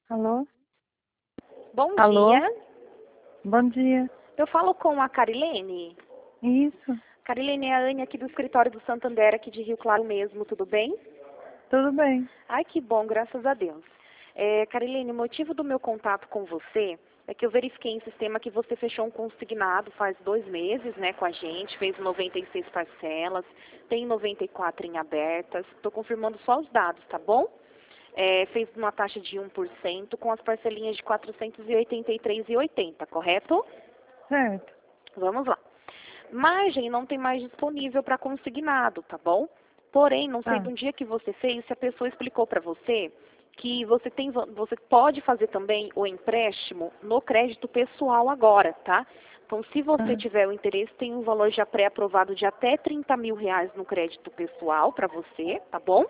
Alô? Bom Alô? dia. Bom dia. Eu falo com a Carilene. Isso, Carilene, é a Anne aqui do escritório do Santander, aqui de Rio Claro mesmo, tudo bem? tudo bem. Ai, que bom, graças a Deus. Carilene, o motivo do meu contato com você é que eu verifiquei em sistema que você fechou um consignado faz 2 meses, né, com a gente, fez 96 parcelas, tem 94 em abertas. Estou confirmando só os dados, tá bom? Fez uma taxa de 1% com as parcelinhas de R$ 483,80, correto? Certo. Vamos lá. Margem não tem mais disponível para consignado, tá bom? Porém, não sei Tá. de um dia que você fez, se a pessoa explicou para você que você pode fazer também o empréstimo no crédito pessoal agora, tá? Então, se você Ah, tiver o interesse, tem um valor já pré-aprovado de até R$ 30.000 no crédito pessoal para você, tá bom?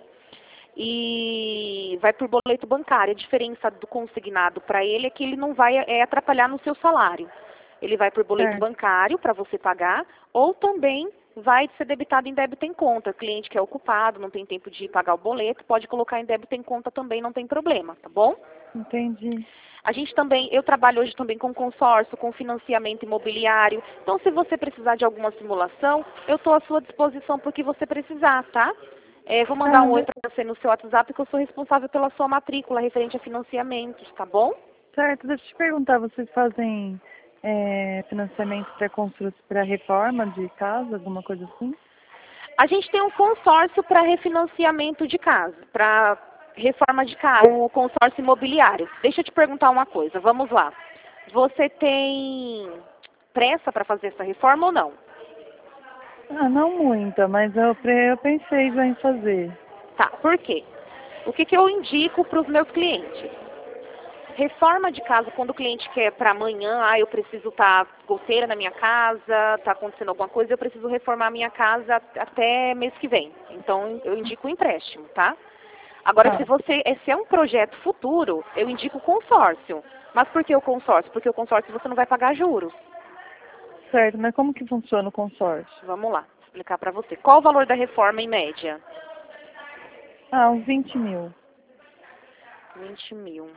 E vai por boleto bancário. A diferença do consignado para ele é que ele não vai atrapalhar no seu salário. Ele vai por boleto certo. bancário para você pagar, ou também vai ser debitado em débito em conta. O cliente que é ocupado, não tem tempo de pagar o boleto, pode colocar em débito em conta também, não tem problema, tá bom? Entendi. Eu trabalho hoje também com consórcio, com financiamento imobiliário. Então, se você precisar de alguma simulação, eu estou à sua disposição para o que você precisar, tá? Vou mandar Ah, um oi para você no seu WhatsApp, que eu sou responsável pela sua matrícula referente a financiamentos, tá bom? certo. Deixa eu te perguntar, vocês fazem financiamento para reforma de casa, alguma coisa assim? A gente tem um consórcio para refinanciamento de casa, para reforma de casa, um consórcio imobiliário. Deixa eu te perguntar uma coisa, vamos lá. Você tem pressa para fazer essa reforma ou não? Ah, não muita, mas eu pensei já em fazer. Tá, por quê? O que eu indico para os meus clientes? Reforma de casa, quando o cliente quer para amanhã, eu preciso estar goteira na minha casa, está acontecendo alguma coisa, eu preciso reformar a minha casa até mês que vem. Então, eu indico o empréstimo, tá? Agora, Tá, se é um projeto futuro, eu indico o consórcio. Mas por que o consórcio? Porque o consórcio você não vai pagar juros. certo. Mas como que funciona o consórcio? Vamos lá, explicar para você. Qual o valor da reforma em média? Ah, uns 20.000. 20.000.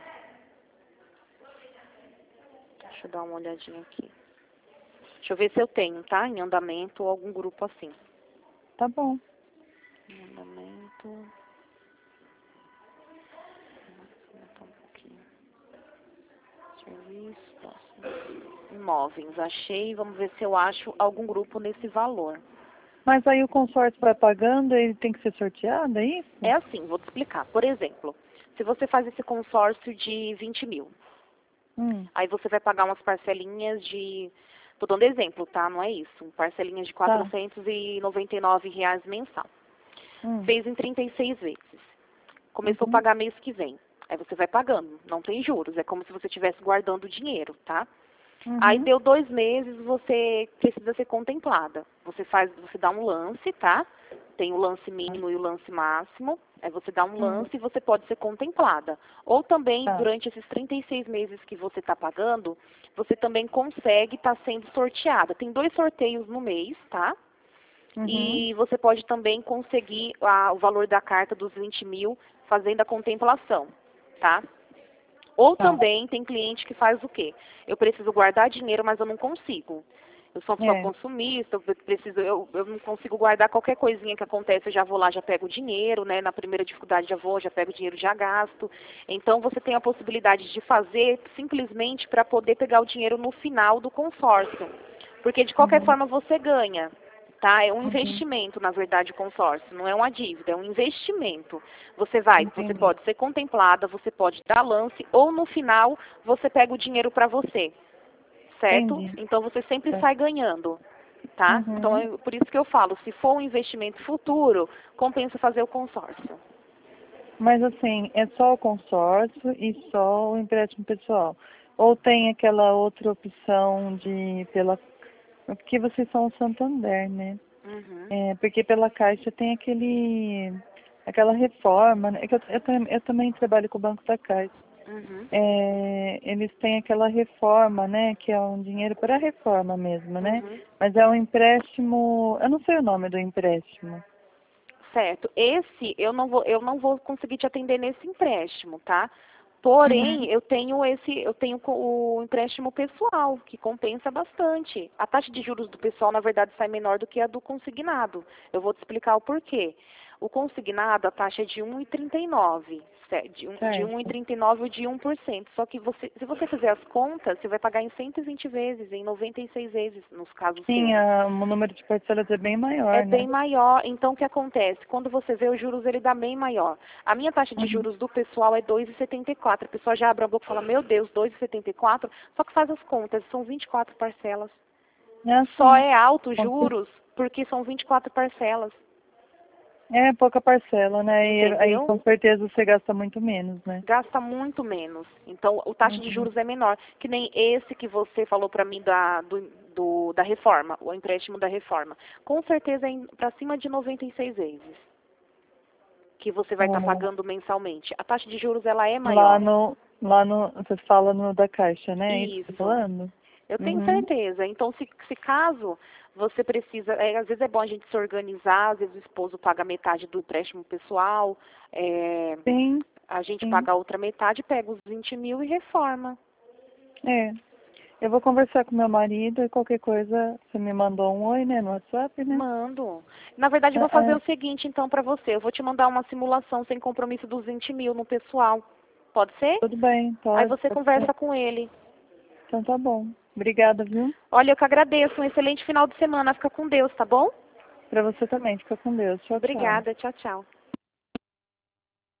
Deixa eu dar uma olhadinha aqui. Deixa eu ver se eu tenho, tá? Em andamento ou algum grupo assim. Tá bom. Em andamento. Vou aumentar um pouquinho. Serviço, próximo. Imóveis. Achei. Vamos ver se eu acho algum grupo nesse valor. Mas aí o consórcio vai pagando, ele tem que ser sorteado, é É isso? assim, vou te explicar. Por exemplo, se você faz esse consórcio de 20.000, Hum, aí você vai pagar umas parcelinhas de. Tô dando exemplo, tá? Não é isso. Parcelinhas de R$ tá. 499 mensal. Hum, Fez em 36 vezes. Começou a uhum, pagar mês que vem. Aí você vai pagando, não tem juros, é como se você estivesse guardando o dinheiro, tá? Aí uhum. deu 2 meses, você precisa ser contemplada. Você dá um lance, tá? Tem o lance mínimo e o lance máximo. Aí você dá um Hum, lance e você pode ser contemplada. Ou também, tá. durante esses 36 meses que você está pagando, você também consegue estar sendo sorteada. Tem 2 sorteios no mês, tá? Uhum. E você pode também conseguir o valor da carta dos 20.000 fazendo a contemplação, tá? Ou Tá. também tem cliente que faz o quê? Eu preciso guardar dinheiro, mas eu não consigo. Eu sou uma pessoa É, consumista, eu não consigo guardar qualquer coisinha que acontece, eu já vou lá, já pego o dinheiro, né? Na primeira dificuldade já pego o dinheiro, já gasto. Então você tem a possibilidade de fazer simplesmente para poder pegar o dinheiro no final do consórcio. Porque de qualquer uhum, forma você ganha. Tá? É um uhum, investimento, na verdade, o consórcio. Não é uma dívida, é um investimento. Você entendi, pode ser contemplada, você pode dar lance, ou no final você pega o dinheiro para você, certo? entendi. Então você sempre Tá. sai ganhando, tá? Então Uhum. por isso que eu falo, se for um investimento futuro, compensa fazer o consórcio. Mas assim, é só o consórcio e só o empréstimo pessoal? Ou tem aquela outra opção porque vocês são o Santander, né? Uhum, É, porque pela Caixa tem aquela reforma, né? É que eu também trabalho com o Banco da Caixa. uhum, É, eles têm aquela reforma, né? Que é um dinheiro para a reforma mesmo, né? uhum. Mas é um empréstimo, eu não sei o nome do empréstimo. Certo. Esse eu não vou conseguir te atender nesse empréstimo, tá? Porém, eu tenho o empréstimo pessoal, que compensa bastante. A taxa de juros do pessoal, na verdade, sai menor do que a do consignado. Eu vou te explicar o porquê. O consignado, a taxa é de 1,39, de Certo. 1,39 ou de 1%. Só que se você fizer as contas, você vai pagar em 120 vezes, em 96 vezes, nos casos Sim, seus. o número de parcelas é bem maior, É né? bem maior. Então, o que acontece? Quando você vê os juros, ele dá bem maior. A minha taxa de Uhum. juros do pessoal é 2,74. A pessoa já abre a boca e fala, meu Deus, 2,74? Só que faz as contas, são 24 parcelas. É Só assim. é alto os juros porque são 24 parcelas. É pouca parcela, né? E aí Entendeu? com certeza você gasta muito menos, né? Gasta muito menos. Então, o taxa de Uhum. juros é menor. Que nem esse que você falou para mim da reforma, o empréstimo da reforma. Com certeza é para cima de 96 vezes que você vai estar Uhum. pagando mensalmente. A taxa de juros, ela é Lá maior. no, você fala no da Caixa, né? É isso que você tá Isso. falando? Eu tenho Uhum. certeza. Então, se caso você precisa, às vezes é bom a gente se organizar, às vezes o esposo paga metade do empréstimo pessoal, Sim, a gente sim. paga a outra metade, pega os 20 mil e reforma. É. Eu vou conversar com meu marido e qualquer coisa, você me mandou um oi, né, no WhatsApp, né? Mando. Na verdade, eu vou fazer o seguinte, então, para você. Eu vou te mandar uma simulação sem compromisso dos 20 mil no pessoal. Pode ser? Tudo bem, Aí pode, você pode ser. conversa com ele. Então tá bom. Obrigada, viu? Olha, eu que agradeço. Um excelente final de semana. Fica com Deus, tá bom? Pra você também. Fica com Deus. Tchau, tchau. Obrigada. Tchau, tchau.